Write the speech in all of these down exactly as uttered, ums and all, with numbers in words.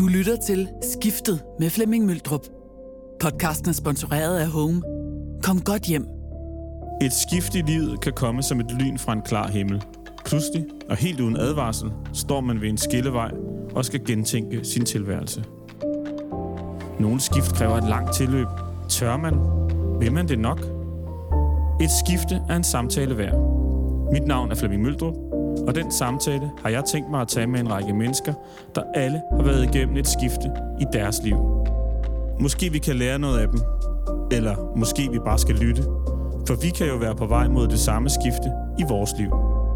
Du lytter til Skiftet med Flemming Møldrup. Podcasten er sponsoreret af Home. Kom godt hjem. Et skift i livet kan komme som et lyn fra en klar himmel. Pludselig og helt uden advarsel står man ved en skillevej og skal gentænke sin tilværelse. Nogle skift kræver et langt tilløb. Tør man? Vil man det nok? Et skifte er en samtale værd. Mit navn er Flemming Møldrup, og den samtale har jeg tænkt mig at tage med en række mennesker, der alle har været igennem et skifte i deres liv. Måske vi kan lære noget af dem, eller måske vi bare skal lytte, for vi kan jo være på vej mod det samme skifte i vores liv.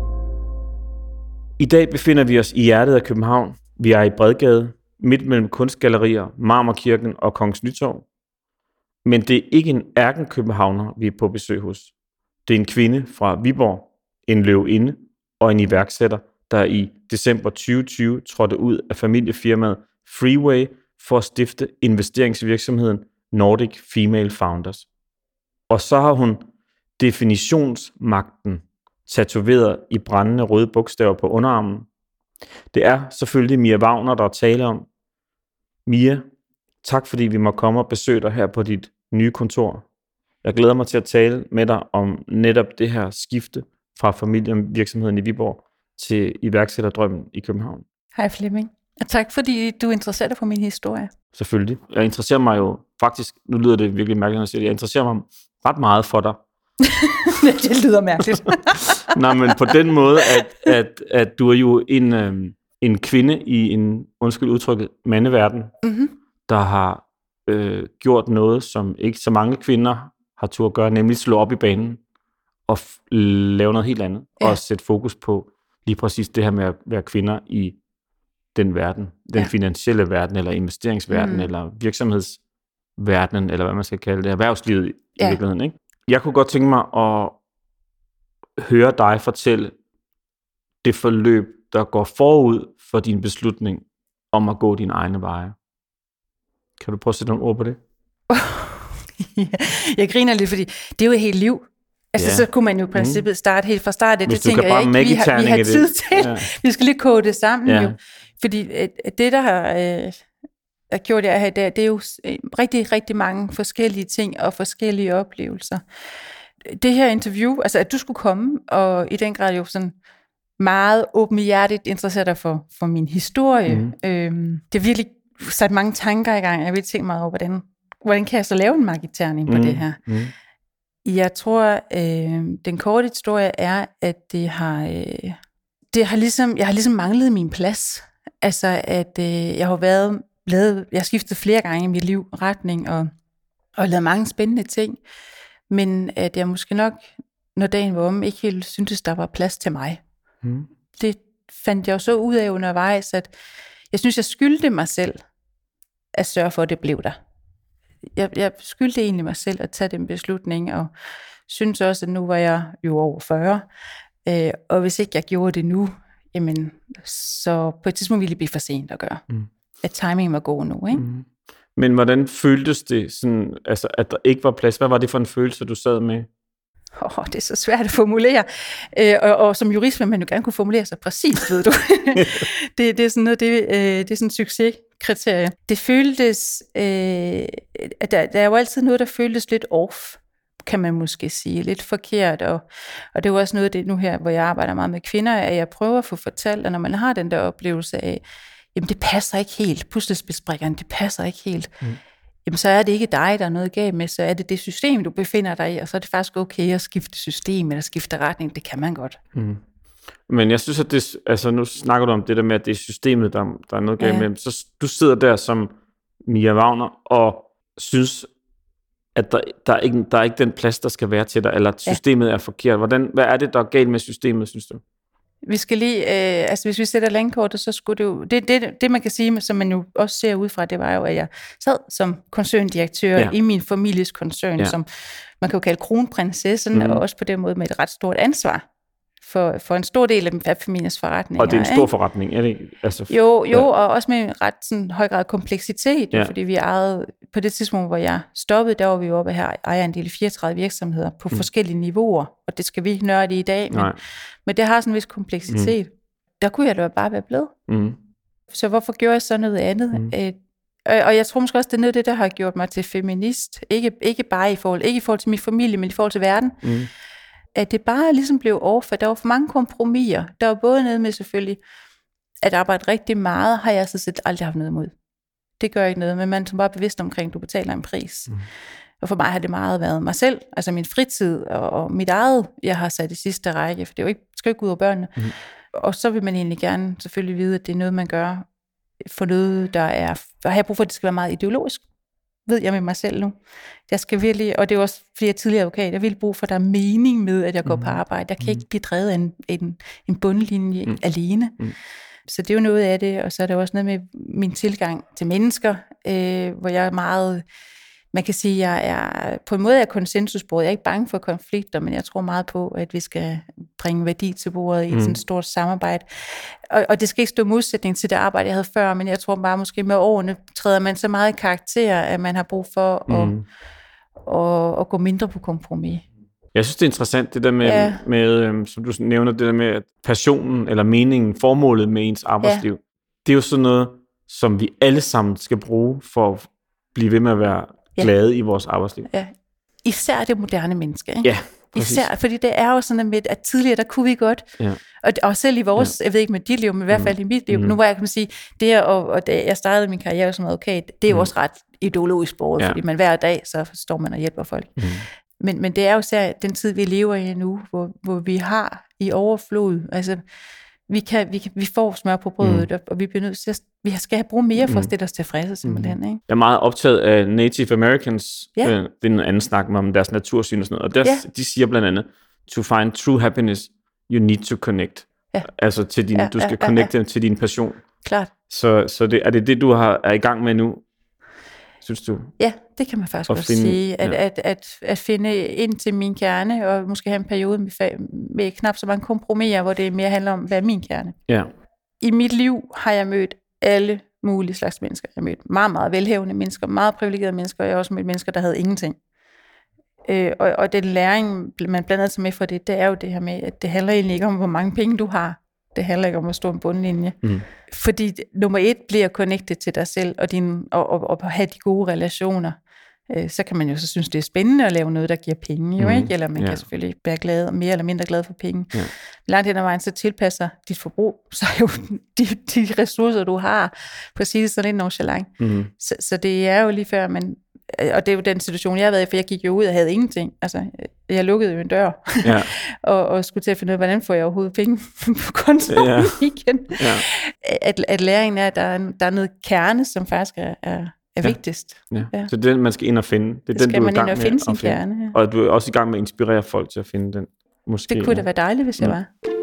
I dag befinder vi os i hjertet af København. Vi er i Bredgade, midt mellem kunstgallerier, Marmorkirken og Kongens Nytorv. Men det er ikke en ærkenkøbenhavner, vi er på besøg hos. Det er en kvinde fra Viborg, en løvinde og en iværksætter, der i december tyve tyve trådte ud af familiefirmaet Freeway for at stifte investeringsvirksomheden Nordic Female Founders. Og så har hun definitionsmagten tatoveret i brændende røde bogstaver på underarmen. Det er selvfølgelig Mia Wagner, der taler om. Mia, tak fordi vi må komme og besøge dig her på dit nye kontor. Jeg glæder mig til at tale med dig om netop det her skifte fra familievirksomheden i Viborg til iværksætterdrømmen i København. Hej Flemming, og tak fordi du interesserer dig for min historie. Selvfølgelig. Jeg interesserer mig jo faktisk, nu lyder det virkelig mærkeligt, når jeg siger det, jeg interesserer mig ret meget for dig. Det lyder mærkeligt. Nej, men på den måde, at, at, at du er jo en, øh, en kvinde i en, undskyld udtrykket, mandeverden, mm-hmm. der har øh, gjort noget, som ikke så mange kvinder har turde gøre, nemlig slå op i banen og f- lave noget helt andet, ja. Og sætte fokus på lige præcis det her med at være kvinder i den verden, den ja. finansielle verden, eller investeringsverden, mm. eller virksomhedsverdenen, eller hvad man skal kalde det, erhvervslivet ja. i virkeligheden, ikke? Jeg kunne godt tænke mig at høre dig fortælle det forløb, der går forud for din beslutning om at gå dine egne veje. Kan du prøve at sætte nogle ord på det? Jeg griner lidt, fordi det er jo et helt liv. Altså, ja. Så kunne man jo i princippet mm. starte helt fra start. Det, Hvis det tænker jeg ikke, vi har, vi har tid til. Ja. Vi skal lige kode det sammen ja. jo. Fordi det, der har øh, har gjort jeg her i dag, det er jo rigtig, rigtig mange forskellige ting og forskellige oplevelser. Det her interview, altså at du skulle komme, og i den grad jo sådan meget åbenhjertigt interesseret dig for, for min historie. Mm. Øhm, det har virkelig sat mange tanker i gang. Jeg vil tænke meget over, hvordan, hvordan kan jeg så lave en marketerning på mm. det her? Mm. Jeg tror, øh, den korte historie er, at det har, øh, det har ligesom, jeg har ligesom manglet min plads. Altså, at øh, jeg har været, lavet, jeg har skiftet flere gange i mit liv retning, og, og lavet mange spændende ting, men at jeg måske nok, når dagen var om, ikke helt syntes, der var plads til mig. Mm. Det fandt jeg jo så ud af undervejs, at jeg synes, jeg skyldte mig selv at sørge for, at det blev der. Jeg, jeg skyldte egentlig mig selv at tage den beslutning, og synes også, at nu var jeg jo over fyrre, øh, og hvis ikke jeg gjorde det nu, jamen, så på et tidspunkt ville det blive for sent at gøre. Mm. At timingen var god nu, ikke? Mm. Men hvordan føltes det, sådan, altså, at der ikke var plads? Hvad var det for en følelse, du sad med? Oh, det er så svært at formulere. Øh, og, og som jurist vil man jo gerne kunne formulere sig præcis, ved du. det, det er sådan noget, det, øh, det er sådan en succeskriterie. Det føltes, øh, at der, der er jo altid noget, der føltes lidt off, kan man måske sige, lidt forkert. Og, og det er jo også noget af det nu her, hvor jeg arbejder meget med kvinder, at jeg prøver at få fortalt, at når man har den der oplevelse af, jamen det passer ikke helt, puslespilsbrikkerne, det passer ikke helt, mm. jamen så er det ikke dig, der er noget galt med, så er det det system, du befinder dig i, og så er det faktisk okay at skifte system, eller skifte retning, det kan man godt. Mm. Men jeg synes, at det, altså nu snakker du om det der med, at det er systemet, der, der er noget galt ja. med, så du sidder der som Mia Wagner, og synes, at der, der, er ikke, der er ikke den plads, der skal være til dig, eller at systemet ja. er forkert. Hvordan, hvad er det, der er galt med systemet, synes du? Vi skal lige, øh, altså hvis vi sætter landkortet, så skulle det jo, det, det, det man kan sige, som man jo også ser ud fra, det var jo, at jeg sad som koncerndirektør ja. i min families koncern, ja. som man kan jo kalde kronprinsessen, mm. og også på den måde med et ret stort ansvar for, for en stor del af familiens forretninger. Og det er en stor ikke? forretning, er det? Altså, jo, jo ja. og også med en ret sådan, høj grad kompleksitet, ja. fordi vi ejede, på det tidspunkt, hvor jeg stoppede, der var vi jo oppe her, ejer en del af fireogtredive virksomheder på mm. forskellige niveauer, og det skal vi ikke nørde i dag, men, men det har sådan en vis kompleksitet. Mm. Der kunne jeg da bare være blevet. Mm. Så hvorfor gjorde jeg så noget andet? Mm. Øh, og jeg tror måske også, det er noget af det, der har gjort mig til feminist. Ikke, ikke bare i forhold, ikke i forhold til min familie, men i forhold til verden. Mm. At det bare ligesom blev over, for der var for mange kompromiser. Der var både noget med selvfølgelig, at arbejde rigtig meget, har jeg så set aldrig haft noget imod. Det gør ikke noget, men man er bare bevidst omkring, at du betaler en pris. Mm. Og for mig har det meget været mig selv, altså min fritid og, og mit eget, jeg har sat i sidste række, for det er jo ikke, skal jo ikke ud over børnene. Mm. Og så vil man egentlig gerne selvfølgelig vide, at det er noget, man gør for noget, der er, og har jeg brug for, at det skal være meget ideologisk, ved jeg med mig selv nu. Jeg skal virkelig, og det er også, fordi jeg er tidligere advokat, jeg vil bruge for, at der er mening med, at jeg går mm. på arbejde. Jeg kan mm. ikke blive drevet af en, en, en bundlinje mm. alene. Mm. Så det er jo noget af det, og så er der også noget med min tilgang til mennesker, øh, hvor jeg er meget, man kan sige, jeg er på en måde er konsensusbordet. Jeg er ikke bange for konflikter, men jeg tror meget på, at vi skal bringe værdi til bordet i et mm. sådan stort samarbejde. Og, og det skal ikke stå modsætning til det arbejde, jeg havde før, men jeg tror bare måske med årene træder man så meget i karakter, at man har brug for mm. at, at, at gå mindre på kompromis. Jeg synes, det er interessant, det der med, ja. med øhm, som du nævner, det der med at passionen eller meningen, formålet med ens arbejdsliv. Ja. Det er jo sådan noget, som vi alle sammen skal bruge for at blive ved med at være ja. glade i vores arbejdsliv. Ja. Især det moderne menneske, ikke? Ja, præcis. Især, fordi det er jo sådan, med, at tidligere, der kunne vi godt, ja. og, og selv i vores, ja. jeg ved ikke med dit liv, men i hvert fald i mit liv, mm. nu hvor jeg kan sige, det og, og da jeg startede min karriere som advokat, det er jo mm. også ret ideologisk bordet, ja. fordi man hver dag, så står man og hjælper folk. Mm. Men, men det er jo især den tid, vi lever i nu, hvor, hvor vi har i overflod, altså vi, kan, vi, kan, vi får smør på brødet, mm. og vi bliver nødt til at, vi skal have brug mere for at stille os tilfredse simpelthen. Ikke? Jeg er meget optaget af Native Americans, ja. øh, det er en anden snak om deres natursyn og sådan noget, og der, ja. de siger blandt andet, to find true happiness, you need to connect. Ja. Altså til din, ja, du skal ja, connecte ja, ja. til din passion. Klart. Så, så det, er det det, du har, er i gang med nu? Synes du? Ja, det kan man faktisk godt finde, sige. At, ja. at, at, at finde ind til min kerne, og måske have en periode med, med knap så mange kompromiser, hvor det mere handler om, hvad er min kerne. Ja. I mit liv har jeg mødt alle mulige slags mennesker. Jeg har mødt meget, meget velhævende mennesker, meget privilegerede mennesker, og jeg har også mødt mennesker, der havde ingenting. Øh, og, og den læring, man blander sig med for det, det er jo det her med, at det handler egentlig ikke om, hvor mange penge du har. Det handler ikke om at stå en bundlinje. Mm. Fordi nummer et bliver at connecte til dig selv, og, din, og, og, og have de gode relationer. Øh, så kan man jo så synes, det er spændende at lave noget, der giver penge, jo, mm. ikke? Eller man yeah. kan selvfølgelig være glad, mere eller mindre glad for penge. Yeah. Langt hen ad vejen, så tilpasser dit forbrug, så er jo de, de ressourcer, du har, præcis sådan en nonchalant. Mm. Så, så det er jo lige før, man... Og det er jo den situation, jeg har været i, for jeg gik jo ud og havde ingenting. Altså, jeg lukkede jo en dør, ja. og, og skulle til at finde ud af, hvordan får jeg overhovedet penge på kontoen ja. igen. Ja. At, at læringen er, at der er, der er noget kerne, som faktisk er, er, er ja. vigtigst. Ja. Ja. Så det er den, man skal ind og finde. Det er det den, skal du man er ind og finde sin finde. kerne. Ja. Og du er også i gang med at inspirere folk til at finde den. Måske, det kunne da være dejligt, hvis ja. jeg var.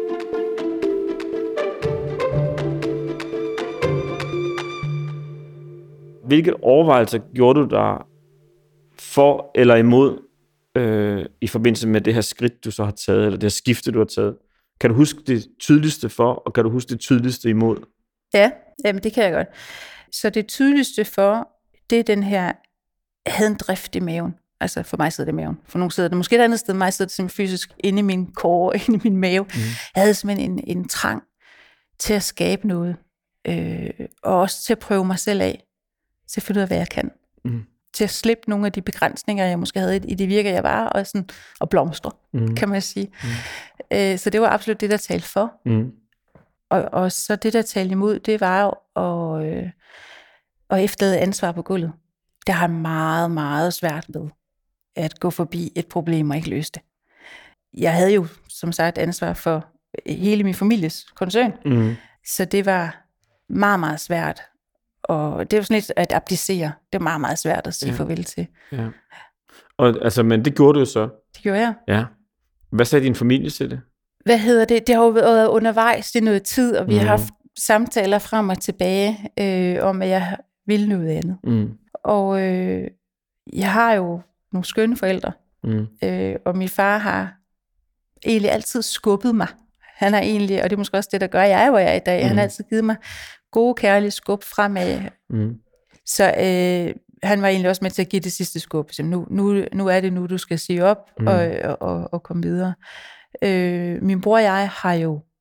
Hvilke overvejelser gjorde du der for eller imod øh, i forbindelse med det her skridt, du så har taget, eller det her skifte, du har taget? Kan du huske det tydeligste for, og kan du huske det tydeligste imod? Ja, jamen det kan jeg godt. Så det tydeligste for, det er den her, jeg havde en drift i maven. Altså for mig sidder det i maven. For nogle sidder det måske et andet sted, mig sidder det simpelthen fysisk inde i min core, inde i min mave. Mm. Jeg havde simpelthen en, en trang til at skabe noget, øh, og også til at prøve mig selv af, til at finde ud af, hvad jeg kan. Mm. Til at slippe nogle af de begrænsninger, jeg måske havde i det virke, jeg var, og, sådan, og blomstre, mm. kan man sige. Mm. Øh, så det var absolut det, der talte for. Mm. Og, og så det, der talte imod, det var jo at, øh, at efterlade ansvar på gulvet. Det har meget, meget svært ved at gå forbi et problem og ikke løse det. Jeg havde jo, som sagt, ansvar for hele min families koncern. Mm. Så det var meget, meget svært. Og det er jo sådan lidt at abdicere. Det er meget, meget svært at sige ja. farvel til. Ja. Og, altså, men det gjorde du jo så. Det gjorde jeg. Ja. Hvad sagde din familie til det? Hvad hedder det? Det har jo været undervejs i noget tid, og vi mm. har haft samtaler frem og tilbage øh, om, at jeg ville noget andet. Mm. Og øh, jeg har jo nogle skønne forældre, mm. øh, og min far har egentlig altid skubbet mig. Han har egentlig, og det er måske også det, der gør, at jeg er, hvor jeg er i dag. Mm. Han har altid givet mig gode, kærlige skub fremad. Mm. Så øh, han var egentlig også med til at give det sidste skub. Så nu, nu, nu er det nu, du skal sige op mm. og, og, og komme videre. Øh, min bror og jeg har jo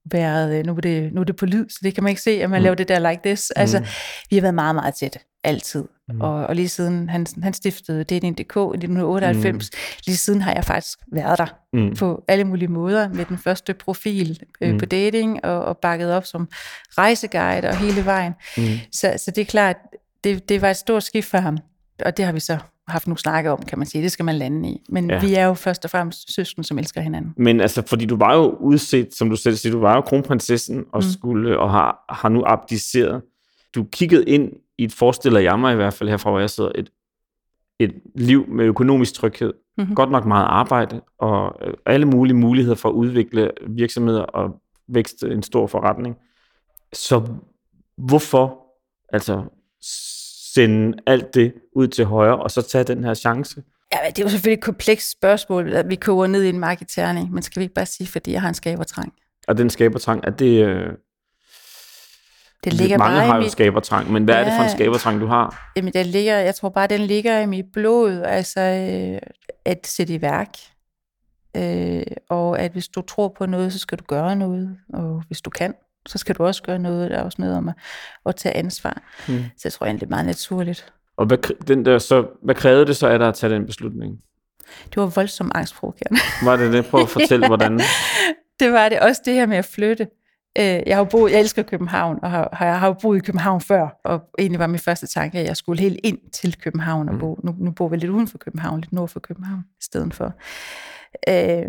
været, nu er det, nu er det på lyd, så det kan man ikke se, at man mm. laver det der like this. Altså, mm. vi har været meget, meget tætte, altid. Mm. Og, og lige siden han, han stiftede dating punktum d k i nitten otteoghalvfems, mm. lige siden har jeg faktisk været der mm. på alle mulige måder, med den første profil øh, mm. på dating, og, og bakket op som rejseguide og hele vejen. Mm. Så, så det er klart, det, det var et stort skift for ham, og det har vi så haft nogle snakke om, kan man sige. Det skal man lande i. Men ja. vi er jo først og fremmest søsken, som elsker hinanden. Men altså, fordi du var jo udset, som du selv siger, du var jo kronprinsessen, og, mm. skulle, og har, har nu abdiceret. Du kiggede ind i et, forestiller jeg mig i hvert fald herfra, hvor jeg sidder, et, et liv med økonomisk tryghed. Mm-hmm. Godt nok meget arbejde, og alle mulige muligheder for at udvikle virksomheder og vækste en stor forretning. Så hvorfor altså sende alt det ud til højre, og så tage den her chance? Ja, det er jo selvfølgelig et komplekst spørgsmål, at vi koger ned i en marketerning, men skal vi ikke bare sige, fordi jeg har en skabertrang? Og den skabertrang, er det... Øh, det ligger mange bare har jo mit... skabertrang, men hvad ja, er det for en skabertrang, du har? Jamen, det ligger, jeg tror bare, den ligger i mit blod, altså øh, at sætte i værk. Øh, og at hvis du tror på noget, så skal du gøre noget, og hvis du kan, så skal du også gøre noget. Der er også noget om at, at tage ansvar. Hmm. Så jeg tror egentlig, det er meget naturligt. Og hvad, den der, så, hvad krævede det så af dig at tage den beslutning? Det var voldsomt angstprovokerende. Var det det? Prøv at fortælle, ja, hvordan. Det var det. Også det her med at flytte. Jeg har boet, jeg elsker København, og har, har, har jo boet i København før, og egentlig var min første tanke, at jeg skulle helt ind til København og bo. Nu, nu bor vi lidt uden for København, lidt nord for København i stedet for. Øh,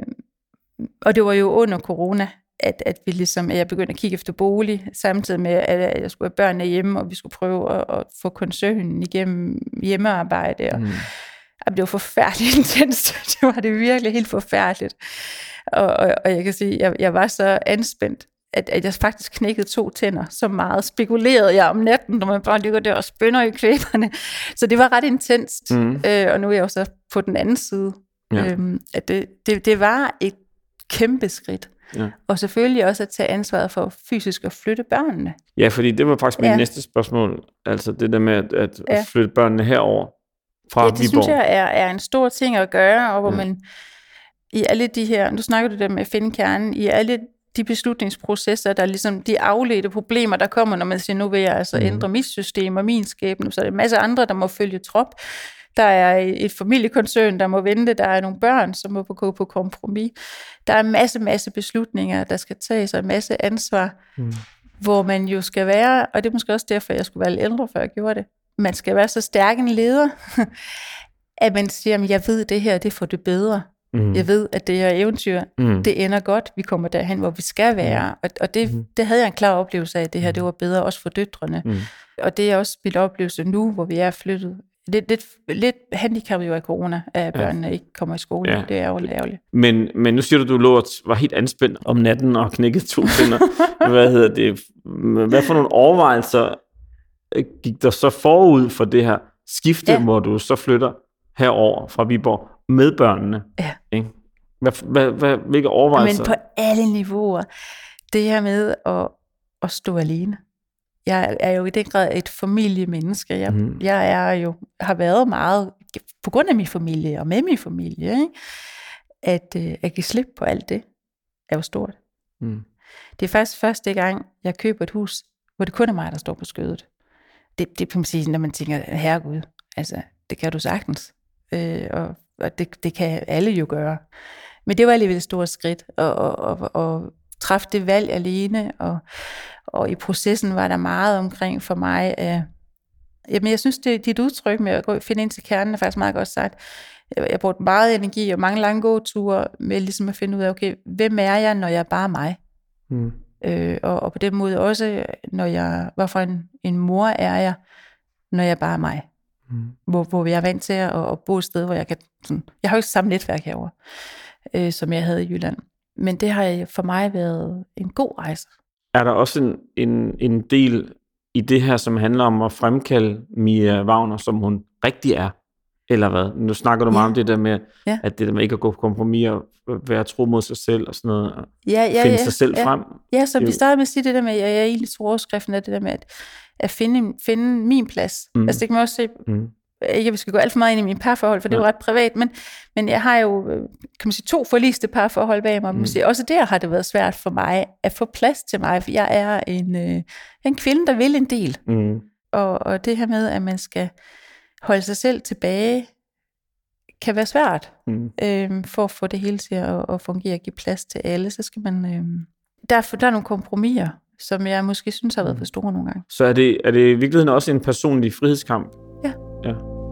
og det var jo under corona, at, at, vi ligesom, at jeg begyndte at kigge efter bolig, samtidig med, at jeg skulle have børnene hjemme, og vi skulle prøve at, at få koncernen igennem hjemmearbejde. Og, mm. Det var forfærdeligt intenst. Det var det virkelig helt forfærdeligt. Og, og, og jeg kan sige, at jeg, jeg var så anspændt, at, at jeg faktisk knækkede to tænder. Så meget spekulerede jeg om natten, når man bare ligger der og spænder i klæberne. Så det var ret intenst. Mm. Øh, og nu er jeg jo så på den anden side. Ja. Øhm, at det, det, det var et kæmpe skridt. Ja. Og selvfølgelig også at tage ansvaret for fysisk at flytte børnene. Ja, fordi det var faktisk mit ja. næste spørgsmål. Altså det der med at, at, ja. at flytte børnene herover fra ja, det Viborg. synes jeg er, er en stor ting at gøre, og hvor ja. man i alle de her, nu snakker du der med at finde kernen, i alle de beslutningsprocesser, der er ligesom de afledte problemer, der kommer, når man siger, nu vil jeg altså mm. ændre mit system og min skæbne, så er der en masse andre, der må følge trop. Der er et familiekoncern, der må vente, der er nogle børn, som må gå på kompromis. Der er en masse, masse beslutninger, der skal tages, og en masse ansvar, mm. hvor man jo skal være, og det er måske også derfor, jeg skulle være lidt ældre, før jeg gjorde det, man skal være så stærk en leder, at man siger, at jeg ved det her, det får det bedre. Mm. Jeg ved, at det her eventyr, mm. det ender godt, vi kommer derhen, hvor vi skal være. Mm. Og, og det, mm. det havde jeg en klar oplevelse af, at det her, det var bedre også for døtrene. Mm. Og det er også min oplevelse nu, hvor vi er flyttet. Lidt, lidt, lidt handicappet jo af corona, at børnene ja. ikke kommer i skole. Ja. Det er jo ærgerligt. Men, men nu siger du, du lå og var helt anspændt om natten og knækkede to tænder. Hvad hedder det? Hvad for nogle overvejelser gik der så forud for det her skifte, ja. hvor du så flytter herover fra Viborg med børnene? Ja. Ikke? Hvad, hvad, hvad, hvilke overvejelser? Men på alle niveauer. Det her med at, at stå alene. Jeg er jo i den grad et familiemenneske. Jeg, mm. jeg er jo, har været meget, på grund af min familie og med min familie, ikke? At, uh, at give slip på alt det, er jo stort. Mm. Det er faktisk første gang, jeg køber et hus, hvor det kun er mig, der står på skødet. Det, det kan man sige, når man tænker, herregud, altså, det kan du sagtens. Øh, og og det, det kan alle jo gøre. Men det var alligevel et stort skridt, at, at, at, at træffe det valg alene, og, og i processen var der meget omkring for mig. Uh, jamen jeg synes, det dit udtryk med at gå, finde ind til kernen er faktisk meget godt sagt. Jeg, jeg brugte meget energi og mange lange gåture med ligesom at finde ud af, okay, hvem er jeg, når jeg er bare mig? Mm. Øh, og, og på den måde også, når jeg, hvorfor en, en mor er jeg, når jeg er bare mig? Mm. Hvor, hvor jeg er vant til at, at bo et sted, hvor jeg kan... Sådan, jeg har jo ikke samme netværk herovre, øh, som jeg havde i Jylland. Men det har for mig været en god rejse. Er der også en, en, en del i det her, som handler om at fremkalde Mia Wagner, som hun rigtig er? Eller hvad? Nu snakker du meget ja. om det der med, ja. at det der med ikke at gå på kompromis og være tro mod sig selv og sådan noget, og ja, ja, finde ja, sig selv ja. frem. Ja, som vi startede med at sige det der med, at jeg egentlig tror overskriften af det der med, at, at finde, finde min plads. Mm. Altså det kan man også se, mm. ikke at vi skal gå alt for meget ind i mine parforhold, for det er jo ret privat, men, men jeg har jo, kan man sige, to forliste parforhold bag mig. Mm. Også der har det været svært for mig at få plads til mig, for jeg er en, øh, en kvinde, der vil en del. Mm. Og, og det her med, at man skal holde sig selv tilbage, kan være svært, mm. øhm, for at få det hele til at, at fungere og give plads til alle. Så skal man, øhm, der, der er nogle kompromiser, som jeg måske synes har været for store nogle gange. Så er det, er det i virkeligheden også en personlig frihedskamp? Ja. Ja.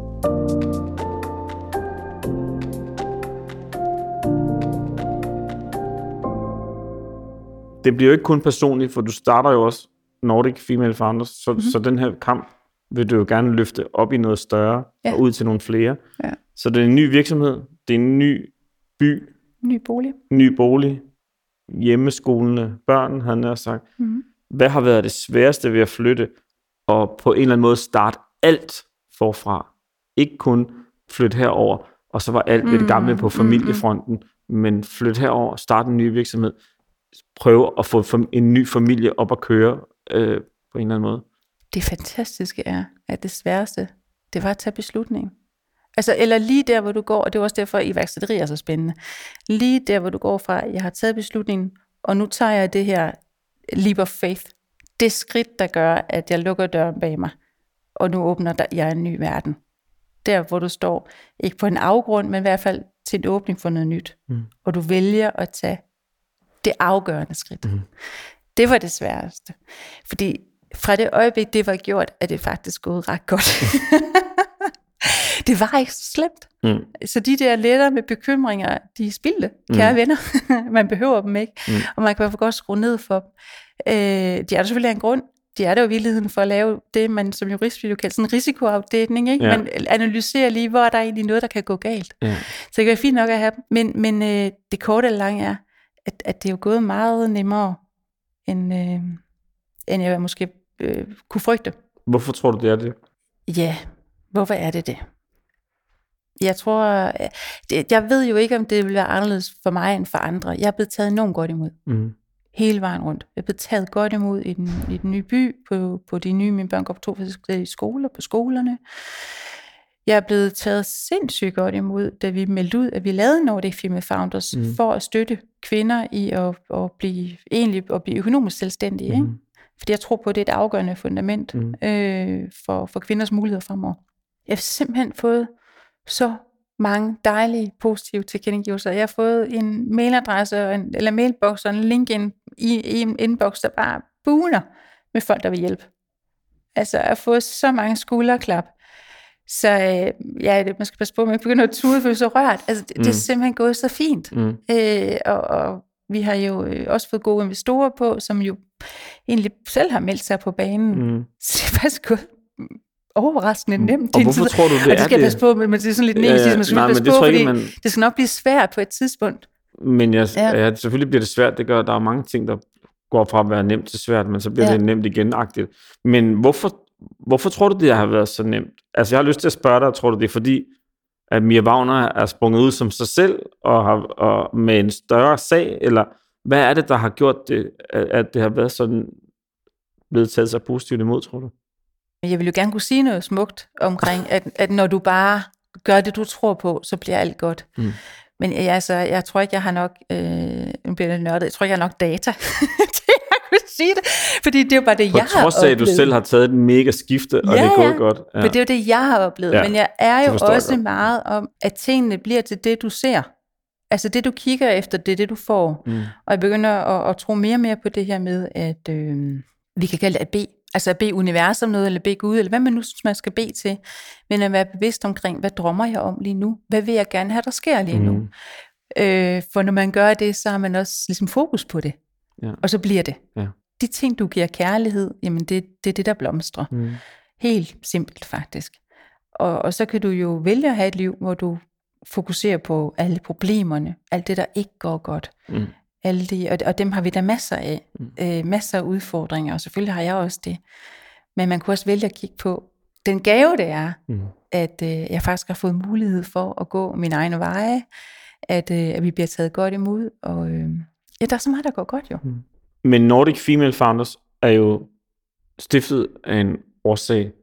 Det bliver jo ikke kun personligt, for du starter jo også Nordic Female Founders, så, mm-hmm. så den her kamp vil du jo gerne løfte op i noget større, ja. Og ud til nogle flere. Ja. Så det er en ny virksomhed, det er en ny by. Ny bolig. Ny bolig. Hjemmeskolene, børn, han har sagt. Mm-hmm. Hvad har været det sværeste ved at flytte, og på en eller anden måde starte alt forfra? Ikke kun flytte herover, og så var alt ved det gamle på familiefronten, mm-hmm. men flytte herover, starte en ny virksomhed, prøve at få en ny familie op at køre øh, på en eller anden måde. Det fantastiske er, at det sværeste, det var at tage beslutningen. Altså, eller lige der, hvor du går, og det er også derfor, at iværksætteri er så spændende. Lige der, hvor du går fra, jeg har taget beslutningen, og nu tager jeg det her leap of faith. Det skridt, der gør, at jeg lukker døren bag mig, og nu åbner jeg en ny verden. Der, hvor du står, ikke på en afgrund, men i hvert fald til en åbning for noget nyt. Mm. Og du vælger at tage det afgørende skridt. Mm. Det var det sværeste. Fordi fra det øjeblik, det var gjort, er det faktisk gået ret godt. Det var ikke så slemt. Mm. Så de der letter med bekymringer, de er spildte, kære mm. venner. Man behøver dem ikke. Mm. Og man kan i godt skrue ned for dem. Øh, de er der selvfølgelig af en grund. De er der jo i virkeligheden for at lave det, man som jurist vil kalde sådan en risikoafdækning. Ikke? Ja. Man analyserer lige, hvor der er egentlig noget, der kan gå galt. Ja. Så det kan være fint nok at have dem. Men, men øh, det korte eller lange er, at, at det er jo gået meget nemmere, end, øh, end jeg måske øh, kunne frygte. Hvorfor tror du, det er det? Ja, hvorfor er det det? Jeg tror, det, jeg ved jo ikke, om det vil være anderledes for mig end for andre. Jeg er blevet taget enormt godt imod. Mm. Hele vejen rundt. Jeg er blevet taget godt imod i den, i den nye by, på, på de nye, mine børn går på to forskellige skoler, på skolerne. Jeg er blevet taget sindssygt godt imod, da vi meldte ud, at vi lavede Nordic Female Founders, mm. for at støtte kvinder i at, at blive, egentlig at blive økonomisk selvstændige. Mm. Ikke? Fordi jeg tror på, at det er et afgørende fundament mm. øh, for, for kvinders muligheder fremover. Jeg har simpelthen fået så mange dejlige, positive tilkendegivelser. Jeg har fået en mailadresse, og en, eller mailbox og en link ind, i, i en inbox, der bare buner med folk, der vil hjælpe. Altså, jeg har fået så mange skulderklap. Så øh, ja, det, man skal passe på, at man ikke begynder at tude, for så rørt. Altså, det, mm. det er simpelthen gået så fint. Mm. Øh, og, og vi har jo øh, også fået gode investorer på, som jo egentlig selv har meldt sig på banen. Mm. Så det er faktisk gået overraskende nemt. Og hvorfor tror du, det og er det? skal det? passe på, men det er sådan lidt negativt, man skal nej, passe det på, fordi ikke, man... det skal nok blive svært på et tidspunkt. Men jeg, ja. Ja, selvfølgelig bliver det svært. Det gør, der er mange ting, der går fra at være nemt til svært, men så bliver ja. det nemt igen-agtigt. Men hvorfor, hvorfor tror du, det har været så nemt? Altså, jeg har lyst til at spørge dig, tror du, det er fordi, at Mia Wagner er sprunget ud som sig selv, og, har, og med en større sag, eller hvad er det, der har gjort det, at det har været sådan, blevet taget så positivt imod, tror du? Jeg vil jo gerne kunne sige noget smukt omkring, at, at når du bare gør det, du tror på, så bliver alt godt. Mm. Men altså, jeg tror ikke, jeg har nok, øh, nu bliver det nørdet, jeg tror ikke, jeg har nok data til at kunne sige det, fordi det er jo bare det, på jeg har oplevet. På trods af, at du selv har taget et mega skifte, og ja, det er gået ja, godt. Ja, men det er jo det, jeg har oplevet. Ja, men jeg er jo også meget om, at tingene bliver til det, du ser. Altså det, du kigger efter, det er det, du får. Mm. Og jeg begynder at, at tro mere og mere på det her med, at øh, vi kan kalde det at bede. Altså at bede universum noget, eller bede Gud, eller hvad man nu synes, man skal bede til. Men at være bevidst omkring, hvad drømmer jeg om lige nu? Hvad vil jeg gerne have, der sker lige nu? Mm. Øh, for når man gør det, så har man også ligesom fokus på det. Ja. Og så bliver det. Ja. De ting, du giver kærlighed, jamen det, det er det, der blomstrer. Mm. Helt simpelt faktisk. Og, og så kan du jo vælge at have et liv, hvor du fokuserer på alle problemerne, alt det, der ikke går godt. Mm. Alle de, og, og dem har vi da masser af. Mm. Øh, masser af udfordringer, og selvfølgelig har jeg også det. Men man kunne også vælge at kigge på den gave, det er, mm. at øh, jeg faktisk har fået mulighed for at gå min egne veje, at, øh, at vi bliver taget godt imod, og øh, ja, der er så meget, der går godt jo. Mm. Men Nordic Female Founders er jo stiftet af en årsag.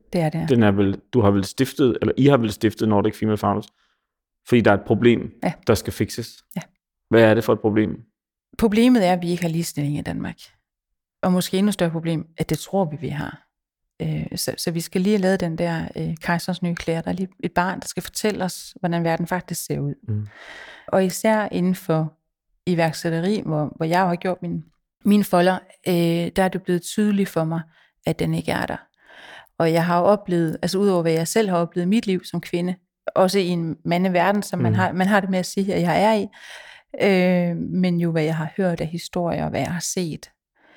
Det er det. Den er vel, du har vel stiftet, eller I har vel stiftet Nordic Female Founders, fordi der er et problem, ja. der skal fikses. Ja. Hvad er det for et problem? Problemet er, at vi ikke har ligestilling i Danmark. Og måske endnu større problem, at det tror vi, vi har. Så, så vi skal lige have lavet den der øh, kejserens nye klæder. Der er lige et barn, der skal fortælle os, hvordan verden faktisk ser ud. Mm. Og især inden for iværksætteri, hvor, hvor jeg har gjort min, mine folder, øh, der er det blevet tydeligt for mig, at den ikke er der. Og jeg har jo oplevet, altså udover hvad jeg selv har oplevet i mit liv som kvinde, også i en mandeverden, som mm. man, har, man har det med at sige, at jeg er i, øh, men jo hvad jeg har hørt af historier, og hvad jeg har set,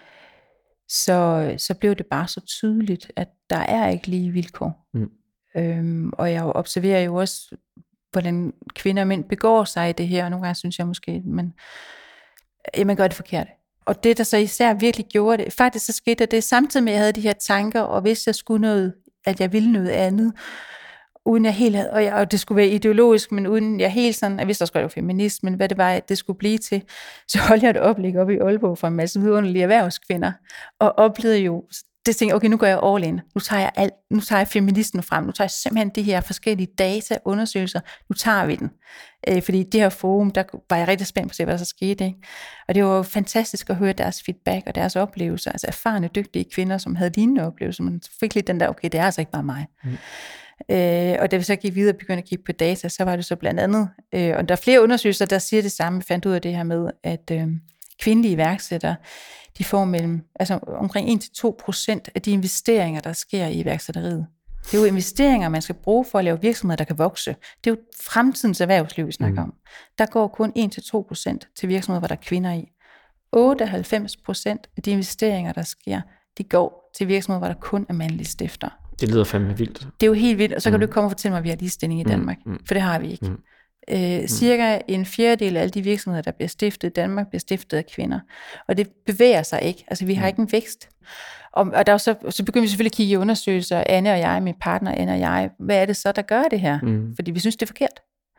så, så blev det bare så tydeligt, at der er ikke lige vilkår. Mm. Øhm, og jeg observerer jo også, hvordan kvinder og mænd begår sig i det her, og nogle gange synes jeg måske, men ja, man gør det forkert. Og det, der så især virkelig gjorde det, faktisk så skete det samtidig med, at jeg havde de her tanker, og hvis jeg skulle noget, at jeg ville noget andet, uden jeg helt havde, og, jeg, og det skulle være ideologisk, men uden jeg helt sådan, jeg vidste også godt, det var feminist, men hvad det var, det skulle blive til, så holdt jeg et oplæg op i Aalborg for en masse vidunderlige erhvervskvinder, og oplevede jo, det tænkte okay, nu går jeg all in, nu tager jeg alt, nu tager jeg feministen frem, nu tager jeg simpelthen de her forskellige data, undersøgelser, nu tager vi den. Øh, fordi det her forum, der var jeg rigtig spændt på at se, hvad der skete, ikke? Og det var jo fantastisk at høre deres feedback og deres oplevelser, altså erfarne, dygtige kvinder, som havde lignende oplevelser, man fik lidt den der, okay, det er altså ikke bare mig. Mm. Øh, og da vi så gik videre og begyndte at kigge på data, så var det så blandt andet, øh, og der er flere undersøgelser, der siger det samme, vi fandt ud af det her med, at øh, kvindelige iværksættere, de får mellem, altså omkring en til to procent af de investeringer, der sker i iværksætteriet. Det er jo investeringer, man skal bruge for at lave virksomheder, der kan vokse. Det er jo fremtidens erhvervsliv, vi snakker mm. om. Der går kun en til to procent til virksomheder, hvor der er kvinder i. otteoghalvfems procent af de investeringer, der sker, de går til virksomheder, hvor der kun er mandlige stifter. Det lyder fandme vildt. Det er jo helt vildt, og så kan mm. du komme og fortælle mig, at vi har ligestilling i Danmark, mm. for det har vi ikke. Mm. Øh, cirka en fjerdedel af alle de virksomheder, der bliver stiftet i Danmark, bliver stiftet af kvinder. Og det bevæger sig ikke. Altså, vi har ikke en vækst. Og, og der er så, så begynder vi selvfølgelig at kigge i undersøgelser, Anne og jeg, min partner Anne og jeg, hvad er det så, der gør det her? Mm. Fordi vi synes, det er forkert.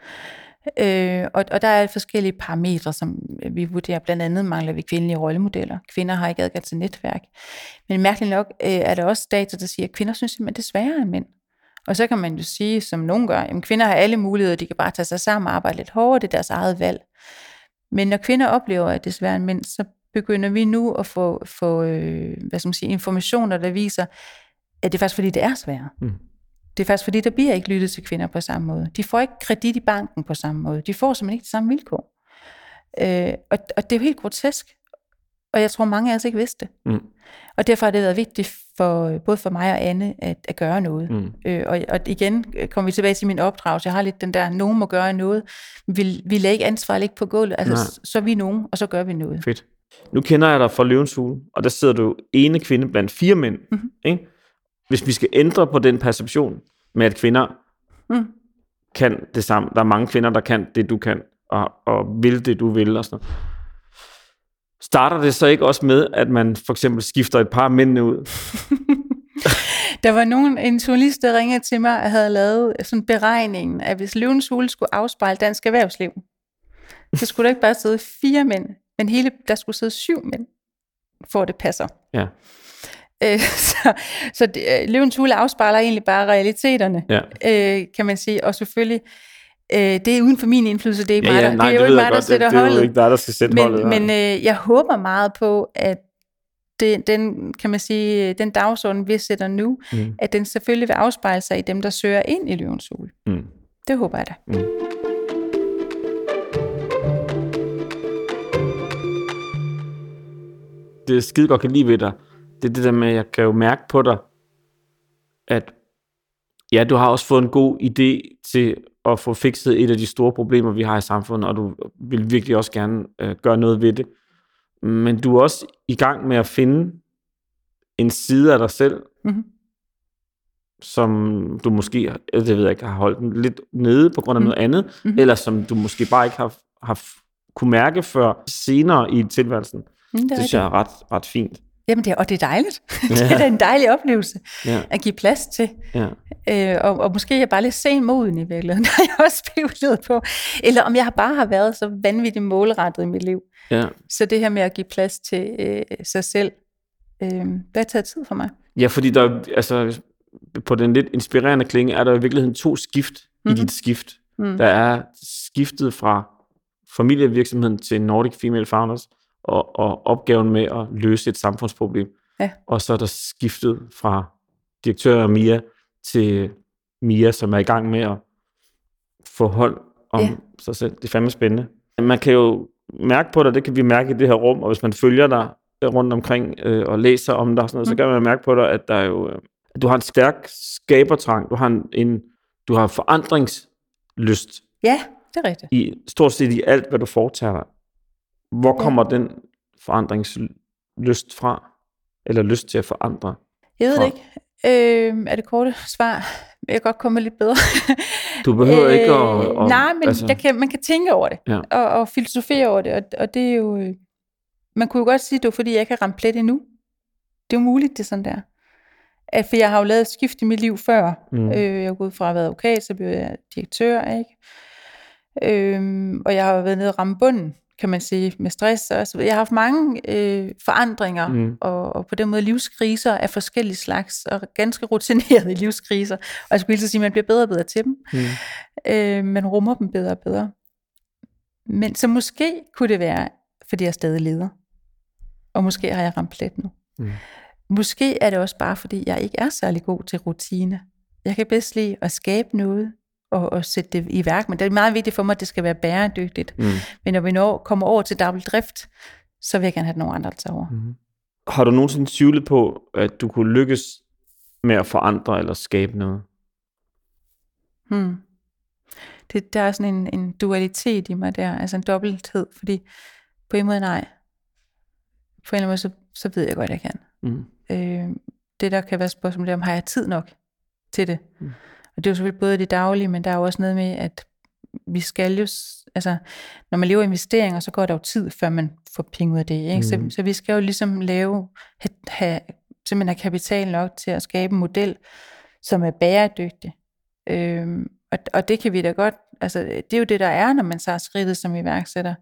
Øh, og, og der er forskellige parametre, som vi vurderer. Blandt andet mangler vi kvindelige rollemodeller. Kvinder har ikke adgang til netværk. Men mærkeligt nok øh, er der også data, der siger, at kvinder synes simpelthen, det er sværere end mænd. Og så kan man jo sige, som nogen gør, at kvinder har alle muligheder, de kan bare tage sig sammen og arbejde lidt hårdere, det er deres eget valg. Men når kvinder oplever, at det er sværere end mænd, så begynder vi nu at få, få øh, hvad skal man sige, informationer, der viser, at det er faktisk fordi, det er sværere. Mm. Det er faktisk fordi, der bliver ikke lyttet til kvinder på samme måde. De får ikke kredit i banken på samme måde. De får simpelthen ikke de samme vilkår. Øh, og, og det er jo helt grotesk. Og jeg tror, mange af os ikke vidste det. Mm. Og derfor har det været vigtigt for både for mig og Anne at, at gøre noget. Mm. Øh, og, og igen kommer vi tilbage til min opdragelse. Jeg har lidt den der, nogen må gøre noget. Vi, vi lægger ikke ansvar ikke på gulvet. Altså, så, så er vi nogen, og så gør vi noget. Fedt. Nu kender jeg dig fra Løvens Hule, og der sidder du ene kvinde blandt fire mænd. Mm-hmm. Ikke? Hvis vi skal ændre på den perception med, at kvinder mm. kan det samme. Der er mange kvinder, der kan det, du kan, og, og vil det, du vil, og sådan noget. Starter det så ikke også med, at man for eksempel skifter et par mænd ud? Der var nogen, en journalist, der ringede til mig og havde lavet sådan beregningen, at hvis Løvens Hule skulle afspejle dansk erhvervsliv, så skulle der ikke bare sidde fire mænd, men hele, der skulle sidde syv mænd, for at det passer. Ja. Øh, så så det, Løvens Hule afspejler egentlig bare realiteterne, ja. øh, kan man sige, og selvfølgelig Øh, det er uden for min indflydelse, det er ikke ja, mig, ja, der, nej, det er jo ikke mig, der sætter holdet. Det er jo ikke dig, der skal sætte men, holdet. Men øh, jeg håber meget på, at det, den, kan man sige, den dagsorden, vi sætter nu, mm. at den selvfølgelig vil afspejle sig i dem, der søger ind i Løvens Hule. Mm. Det håber jeg da. Mm. Det er skide godt kan lide ved dig. Det er det der med, at jeg kan jo mærke på dig, at ja, du har også fået en god idé til at få fikset et af de store problemer, vi har i samfundet, og du vil virkelig også gerne øh, gøre noget ved det. Men du er også i gang med at finde en side af dig selv, mm-hmm. som du måske, det ved jeg ikke, har holdt lidt nede på grund af mm-hmm. noget andet, mm-hmm. eller som du måske bare ikke har, har kunne mærke før senere i tilværelsen. Mm, det, det synes jeg er ret, ret fint. Jamen, det er, og det er dejligt. Ja. Det er da en dejlig oplevelse ja. At give plads til. Ja. Øh, og, og måske er jeg bare lidt sen moden i virkeligheden, har jeg også spekuleret på. Eller om jeg bare har været så vanvittigt målrettet i mit liv. Ja. Så det her med at give plads til øh, sig selv, øh, det har taget tid for mig. Ja, fordi der, altså, på den lidt inspirerende klinge, er der i virkeligheden to skift mm-hmm. i dit skift. Mm. Der er skiftet fra familievirksomheden til Nordic Female Founders, og, og opgaven med at løse et samfundsproblem. Ja. Og så er der skiftet fra direktør Mia til Mia, som er i gang med at få hold om ja. sig selv. Det er fandme spændende. Man kan jo mærke på dig, det kan vi mærke i det her rum, og hvis man følger dig rundt omkring øh, og læser om dig, og sådan noget, mm. så kan man mærke på dig, at der er jo, øh, at du har en stærk skabertrang, du har en, en du har forandringslyst. Ja, det er rigtigt. I stort set i alt, hvad du foretager dig. Hvor kommer ja. den forandringslyst fra? Eller lyst til at forandre? Jeg ved det ikke. Øh, er det korte svar? Jeg kan godt komme lidt bedre. Du behøver ikke at... at nej, men altså, der kan, man kan tænke over det. Ja. Og, og filosofere over det. Og, og det er jo... Man kunne jo godt sige, det var fordi, jeg ikke har ramt plet endnu. Det er jo muligt, det er sådan der. At, for jeg har jo lavet et skift i mit liv før. Mm. Øh, jeg er gået fra at være advokat, så blev jeg direktør, ikke? Øh, og jeg har været nede og ramme bunden, kan man sige, med stress. Og jeg har haft mange øh, forandringer, mm. og, og på den måde livskriser af forskellige slags, og ganske rutinerede livskriser. Og jeg skulle lige sige, at man bliver bedre og bedre til dem. Mm. Øh, man rummer dem bedre og bedre. Men så måske kunne det være, fordi jeg er stadig leder. Og måske har jeg ramt plet nu. Mm. Måske er det også bare, fordi jeg ikke er særlig god til rutine. Jeg kan bedst lide at skabe noget, og, og sætte det i værk. Men det er meget vigtigt for mig, at det skal være bæredygtigt. Mm. Men når vi når, kommer over til dobbeltdrift, så vil jeg gerne have nogle andre til over. Mm. Har du nogensinde tvivlet på, at du kunne lykkes med at forandre eller skabe noget? Hmm. Det, der er sådan en, en dualitet i mig der, altså en dobbelthed, fordi på en måde nej. På en eller anden måde, så, så ved jeg godt, at jeg kan. Mm. Øh, det der kan være spørgsmålet om, har jeg tid nok til det? Mm. Og det er jo selvfølgelig både det daglige, men der er jo også noget med, at vi skal jo, altså når man lever investeringer, så går der jo tid, før man får penge ud af det, ikke? Mm. Så, så vi skal jo ligesom lave, have, have, simpelthen have kapital nok til at skabe en model, som er bæredygtig. Øhm, og, og det kan vi da godt, altså det er jo det, der er, når man tager skridtet som iværksætter.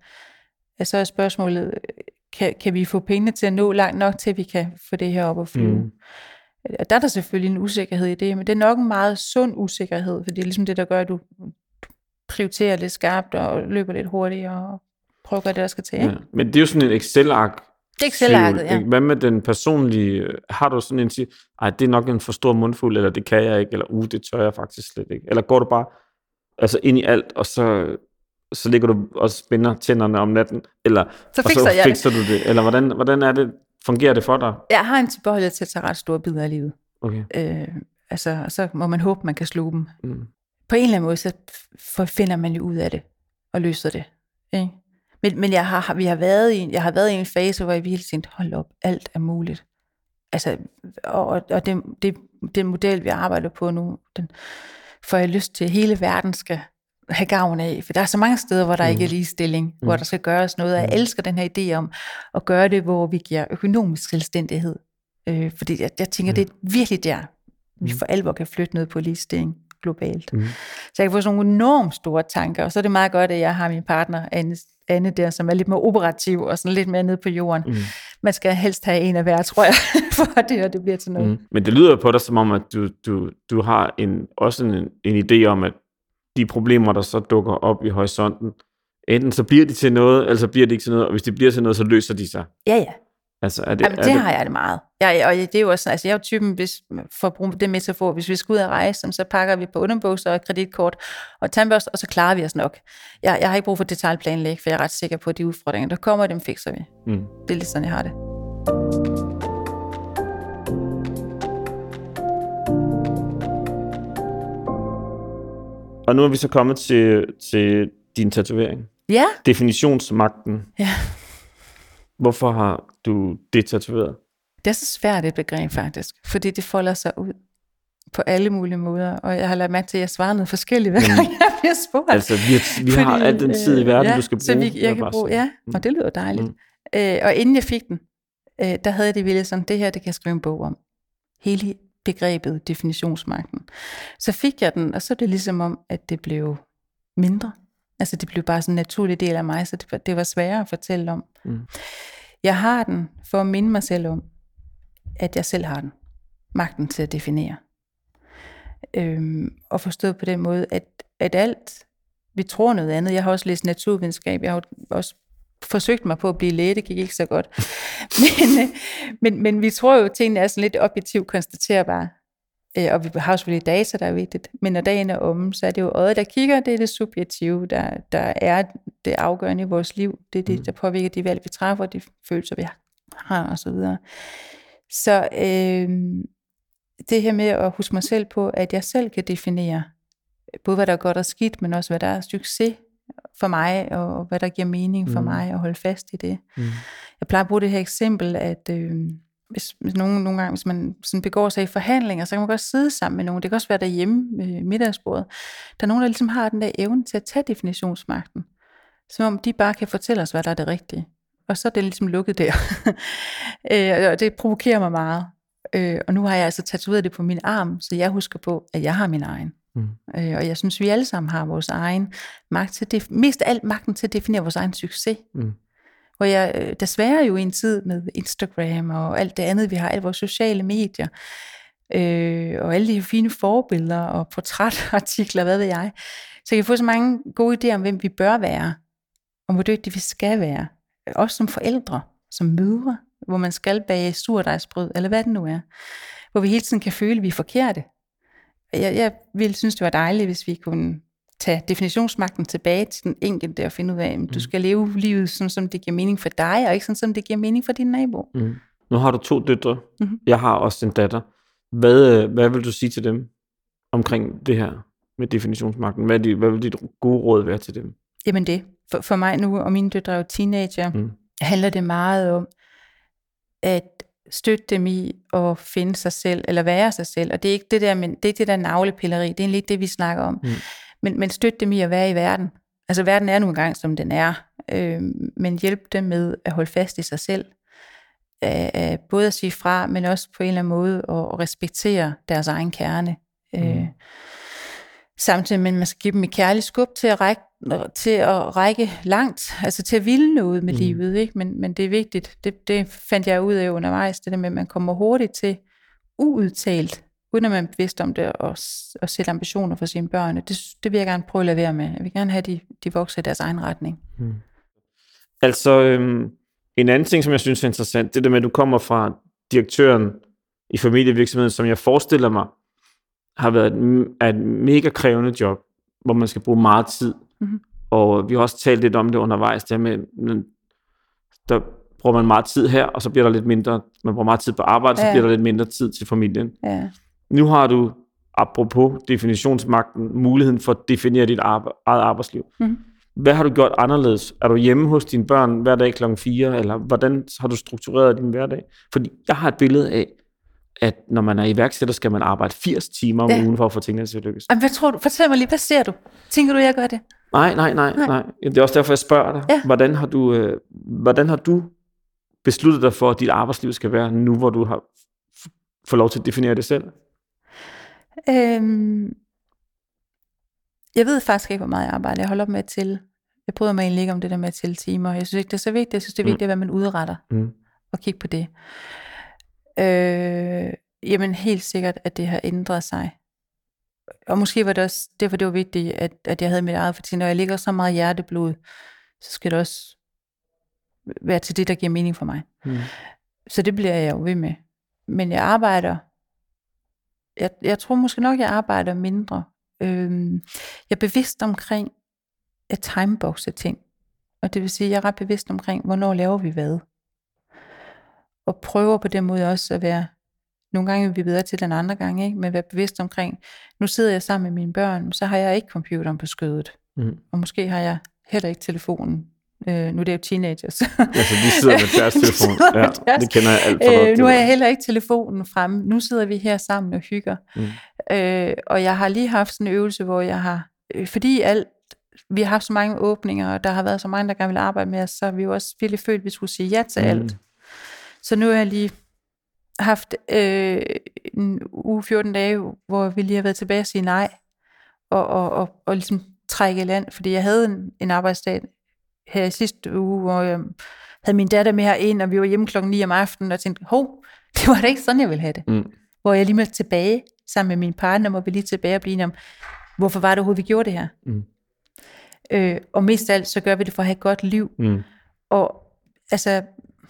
Så er spørgsmålet, kan, kan vi få pengene til at nå langt nok til, at vi kan få det her op og flyve? Mm. Og der er der selvfølgelig en usikkerhed i det, men det er nok en meget sund usikkerhed, for det er ligesom det, der gør, at du prioriterer lidt skarpt og løber lidt hurtigt og prøver at gøre det, der skal til. Ikke? Ja, men det er jo sådan en Excel-ark. Det er Excel-arket, ja. Hvad med den personlige? Har du sådan en sige, ej, det er nok en for stor mundfuld, eller det kan jeg ikke, eller uh, det tør jeg faktisk slet ikke. Eller går du bare altså ind i alt, og så, så ligger du og spænder tænderne om natten, eller så fikser, og så jeg fikser det. du det? Eller hvordan, hvordan er det? Fungerer det for dig? Jeg har en tilbøjelighed til at tage ret store bidder af livet. Okay. Øh, altså, så må man håbe, man kan sluge dem. Mm. På en eller anden måde, så finder man jo ud af det, og løser det. Ikke? Men, men jeg, har, vi har været i, jeg har været i en fase, hvor jeg hele tiden hold op, alt er muligt. Altså, og og den, det, den model, vi arbejder på nu, den får jeg lyst til, at hele verden skal have gavn af. For der er så mange steder, hvor der mm. ikke er ligestilling, mm. hvor der skal gøres noget. Og jeg elsker den her idé om at gøre det, hvor vi giver økonomisk selvstændighed. Øh, fordi jeg, jeg tænker, mm. det er virkelig der, vi for alvor kan flytte noget på ligestilling globalt. Mm. Så jeg kan få sådan nogle enormt store tanker, og så er det meget godt, at jeg har min partner, Anne, Anne der, som er lidt mere operativ, og sådan lidt mere nede på jorden. Mm. Man skal helst have en af hver, tror jeg, for at det her det bliver til noget. Mm. Men det lyder på dig, som om, at du, du, du har en, også en, en idé om, at de problemer, der så dukker op i horisonten, enten så bliver de til noget, eller så bliver de ikke til noget, og hvis de bliver til noget, så løser de sig. Ja, ja. Altså, er det, Jamen, det, er det har jeg det meget. Jeg, og det er jo også, altså jeg er jo typen, hvis, for at bruge det metafor, hvis vi skal ud og rejse, så pakker vi på underbukser og kreditkort og tandbørste, og så klarer vi os nok. Jeg, jeg har ikke brug for detaljplanlæg, for jeg er ret sikker på, at de udfordringer, der kommer, dem fikser vi. Mm. Det er lidt sådan, jeg har det. Og nu er vi så kommet til, til din tatovering. Ja. Definitionsmagten. Ja. Hvorfor har du det tatoveret? Det er så svært et begreb faktisk, fordi det folder sig ud på alle mulige måder, og jeg har lagt mærke til, at jeg svarer noget forskelligt, hver gang jeg bliver spurgt. Altså, vi, har, vi fordi, har al den tid i verden, ja, du skal bruge. Så vi, jeg kan bruge, ja, og det lyder dejligt. Mm. Øh, og inden jeg fik den, øh, der havde jeg det vildt sådan, det her, det kan jeg skrive en bog om. Hele begrebet, definitionsmagten. Så fik jeg den, og så er det ligesom om, at det blev mindre. Altså det blev bare sådan en naturlig del af mig, så det var, det var sværere at fortælle om. Mm. Jeg har den for at minde mig selv om, at jeg selv har den. Magten til at definere. Øhm, og forstået på den måde, at, at alt, vi tror noget andet. Jeg har også læst naturvidenskab, jeg har også forsøgt mig på at blive læge, det gik ikke så godt. men, men, men vi tror jo, at tingene er sådan lidt objektivt konstaterbare. Og vi har selvfølgelig data, der er vigtigt. Men når dagen er omme, så er det jo øjet, der kigger, det er det subjektive, der, der er det afgørende i vores liv. Det er det, der påvirker de valg, vi træffer, de følelser, vi har, og så videre. Så øh, det her med at huske mig selv på, at jeg selv kan definere, både hvad der er godt og skidt, men også hvad der er succes for mig, og hvad der giver mening for mm. mig, at holde fast i det. Mm. Jeg plejer at bruge det her eksempel, at øh, hvis, hvis nogen, nogle gange, hvis man sådan begår sig i forhandlinger, så kan man godt sidde sammen med nogen. Det kan også være derhjemme ved middagsbordet. Der er nogen, der ligesom har den der evne til at tage definitionsmagten, som om de bare kan fortælle os, hvad der er det rigtige. Og så er det ligesom lukket der. Og det provokerer mig meget. Og nu har jeg altså tatoveret det på min arm, så jeg husker på, at jeg har min egen. Mm. Og jeg synes, vi alle sammen har vores egen magt til det, mest af alt magten til at definere vores egen succes. Mm. Hvor jeg desværre jo i en tid med Instagram og alt det andet, vi har, alle vores sociale medier, øh, og alle de fine forbilleder og portrætartikler, hvad ved jeg, så jeg kan få så mange gode idéer om, hvem vi bør være, og hvor dygtige vi skal være. Også som forældre, som mødre, hvor man skal bage surdejsbrød, eller hvad det nu er. Hvor vi hele tiden kan føle, at vi er forkerte. Jeg, jeg ville synes, det var dejligt, hvis vi kunne tage definitionsmagten tilbage til den enkelte og finde ud af, at du skal leve livet sådan, som det giver mening for dig, og ikke sådan, som det giver mening for din nabo. Mm. Nu har du to døtre. Mm-hmm. Jeg har også en datter. Hvad, hvad vil du sige til dem omkring det her med definitionsmagten? Hvad, de, hvad vil dit gode råd være til dem? Jamen det. For, for mig nu, og mine døtre er jo teenager, mm. handler det meget om at støtte dem i at finde sig selv, eller være sig selv. Og det er ikke det der, men det er det der navlepilleri. Det er egentlig ikke det, vi snakker om. Mm. Men, men støtte dem i at være i verden. Altså verden er nu engang, som den er. Øh, men hjælp dem med at holde fast i sig selv. Øh, både at sige fra, men også på en eller anden måde at respektere deres egen kerne. Mm. Øh, samtidig med, at man skal give dem et kærligt skub til at række, til at række langt, altså til at ville noget med mm. livet. Ikke? Men, men det er vigtigt. Det, det fandt jeg ud af undervejs, det der med, at man kommer hurtigt til uudtalt, uden at man er bevidst om det, og, og sætte ambitioner for sine børn. Det, det vil jeg gerne prøve at lade være med. Jeg vil gerne have, at de, de vokser i deres egen retning. Mm. Altså, øhm, en anden ting, som jeg synes er interessant, det der med, at du kommer fra direktøren i familievirksomheden, som jeg forestiller mig, har været et, et mega krævende job, hvor man skal bruge meget tid. Mm-hmm. Og vi har også talt lidt om det undervejs, der med, der bruger man meget tid her, og så bliver der lidt mindre, man bruger meget tid på arbejde, ja. Så bliver der lidt mindre tid til familien. Ja. Nu har du, apropos definitionsmagten, muligheden for at definere dit eget arbejdsliv. Mm-hmm. Hvad har du gjort anderledes? Er du hjemme hos dine børn hver dag klokken fire, eller hvordan har du struktureret din hverdag? Fordi jeg har et billede af, at når man er iværksætter, skal man arbejde firs timer om ja. ugen for at få tingene til at lykkes. Hvad tror du? Fortæl mig lige, hvad ser du? Tænker du, jeg gør det? Nej, nej, nej, nej. nej. Det er også derfor, jeg spørger dig. Ja. Hvordan har du, øh, hvordan har du besluttet dig for, at dit arbejdsliv skal være nu, hvor du har f- fået lov til at definere det selv? Øhm, jeg ved faktisk ikke, hvor meget jeg arbejder. Jeg holder op med at tælle. Jeg bryder mig egentlig ikke om det der med at tælle timer. Jeg synes ikke, det er så vigtigt. Jeg synes, det er vigtigt, mm. hvad man udretter. Mm. Og kigge på det. Øh, jamen helt sikkert, at det har ændret sig. Og måske var det også derfor, det var vigtigt, at, at jeg havde mit eget, fordi når jeg ligger så meget hjerteblod, så skal det også være til det, der giver mening for mig. Mm. Så det bliver jeg jo ved med. Men jeg arbejder, jeg, jeg tror måske nok, jeg arbejder mindre. Øhm, jeg er bevidst omkring at timeboxe ting. Og det vil sige, at jeg er ret bevidst omkring, hvornår laver vi hvad. Og prøver på den måde også at være, nogle gange er vi bedre til den andre gang, ikke? Men at være bevidst omkring, nu sidder jeg sammen med mine børn, så har jeg ikke computeren på skødet. Mm. Og måske har jeg heller ikke telefonen. Øh, nu er det jo teenagers. Altså de sidder med deres telefon. de ja, deres. Det kender jeg alt for godt. Øh, nu har jeg heller ikke telefonen fremme. Nu sidder vi her sammen og hygger. Mm. Øh, og jeg har lige haft sådan en øvelse, hvor jeg har, øh, fordi alt, vi har haft så mange åbninger, og der har været så mange, der gerne vil arbejde med os, så har vi jo også virkelig følt, at vi skulle sige ja til mm. alt. Så nu har jeg lige haft øh, en uge, fjorten dage, hvor vi lige har været tilbage og sige nej, og, og, og, og ligesom trække i land, fordi jeg havde en, en arbejdsdag her i sidste uge, hvor jeg havde min datter med herind, og vi var hjemme klokken ni om aftenen, og tænkte, hov, det var da ikke sådan, jeg ville have det. Mm. Hvor jeg lige måtte tilbage, sammen med min partner, må vi lige tilbage og blive enige om, hvorfor var det overhovedet, vi gjorde det her? Mm. Øh, og mest af alt, så gør vi det for at have et godt liv. Mm. Og altså,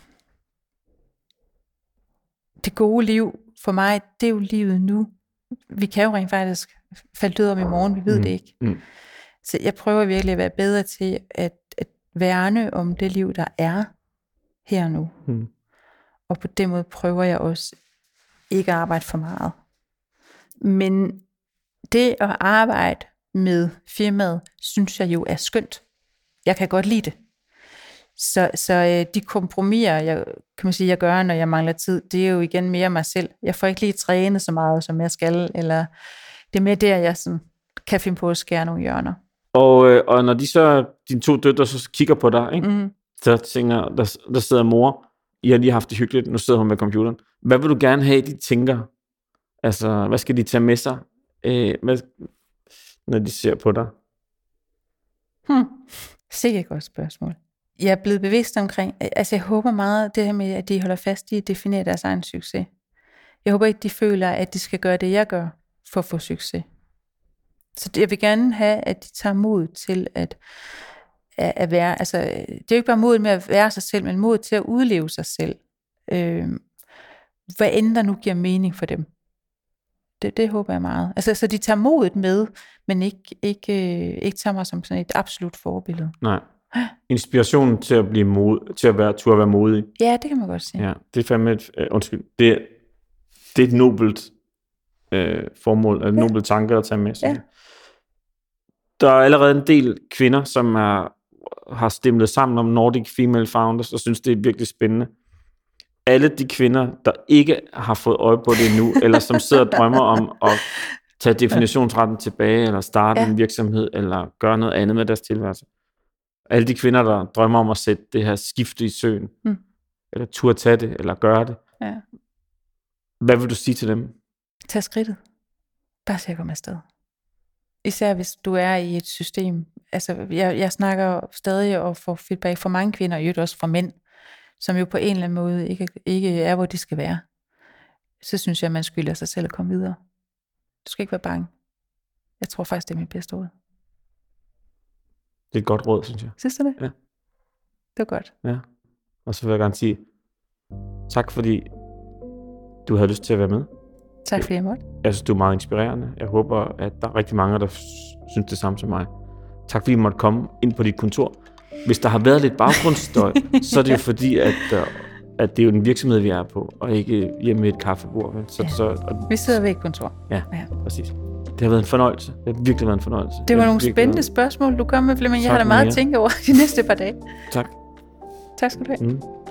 det gode liv for mig, det er jo livet nu. Vi kan jo rent faktisk falde død om i morgen, vi ved mm. det ikke. Mm. Så jeg prøver virkelig at være bedre til at, at værne om det liv, der er her nu. Mm. Og på den måde prøver jeg også ikke at arbejde for meget. Men det at arbejde med firmaet, synes jeg jo er skønt. Jeg kan godt lide det. Så, så de kompromiser, jeg, kan man sige, jeg gør, når jeg mangler tid, det er jo igen mere mig selv. Jeg får ikke lige trænet så meget, som jeg skal, eller det er mere der, jeg sådan, kan finde på at skære nogle hjørner. Og, øh, og når de så, dine to døtre så kigger på dig, ikke? Mm. Så tænker, der, der sidder mor, I har lige haft det hyggeligt, nu sidder hun med computeren. Hvad vil du gerne have, de tænker? Altså, hvad skal de tage med sig, øh, hvad, når de ser på dig? Hmm. Sikkert et godt spørgsmål. Jeg er blevet bevidst omkring, altså jeg håber meget det her med, at de holder fast i at definere deres egen succes. Jeg håber ikke, de føler, at de skal gøre det, jeg gør, for at få succes. Så jeg vil gerne have, at de tager mod til at, at være, altså det er jo ikke bare mod med at være sig selv, men mod til at udleve sig selv. Øh, hvad end der nu giver mening for dem. Det, det håber jeg meget. Altså så de tager modet med, men ikke, ikke, ikke tager mig som sådan et absolut forbillede. Nej. Inspiration til at blive mod, til at være, til at være modig. Ja, det kan man godt sige. Ja, det er fandme et, uh, undskyld, det, det er et nobelt uh, formål, et ja. nobelt tanke at tage med. Ja. Der er allerede en del kvinder, som er, har stemlet sammen om Nordic Female Founders, og synes, det er virkelig spændende. Alle de kvinder, der ikke har fået øje på det endnu, eller som sidder og drømmer om at tage definitionsretten tilbage, eller starte ja. en virksomhed, eller gøre noget andet med deres tilværelse. Alle de kvinder, der drømmer om at sætte det her skifte i søen, mm. eller turde tage det, eller gøre det. Ja. Hvad vil du sige til dem? Tag skridtet. Bare se at komme afsted. Især hvis du er i et system. Altså, jeg, jeg snakker stadig og får feedback fra mange kvinder, og også fra mænd, som jo på en eller anden måde ikke, ikke er, hvor de skal være. Så synes jeg, at man skylder sig selv at komme videre. Du skal ikke være bange. Jeg tror faktisk, det er mit bedste råd. Det er et godt råd, synes jeg. Synes du det? Ja. Det var godt. Ja. Og så vil jeg gerne sige tak, fordi du havde lyst til at være med. Tak fordi jeg måtte. Jeg synes, du er meget inspirerende. Jeg håber, at der er rigtig mange, der synes det samme som mig. Tak fordi I måtte komme ind på dit kontor. Hvis der har været lidt baggrundsstøj, så er det jo fordi, at, at det er jo en virksomhed, vi er på, og ikke hjemme ved et kaffebord. Så, ja. så, og, vi sidder ved et kontor. Ja, ja, præcis. Det har været en fornøjelse. Det har virkelig været en fornøjelse. Det var nogle spændende været... spørgsmål, du kom med, Flemming. Jeg har da meget at tænke over de næste par dage. Tak. Tak skal du have. Mm.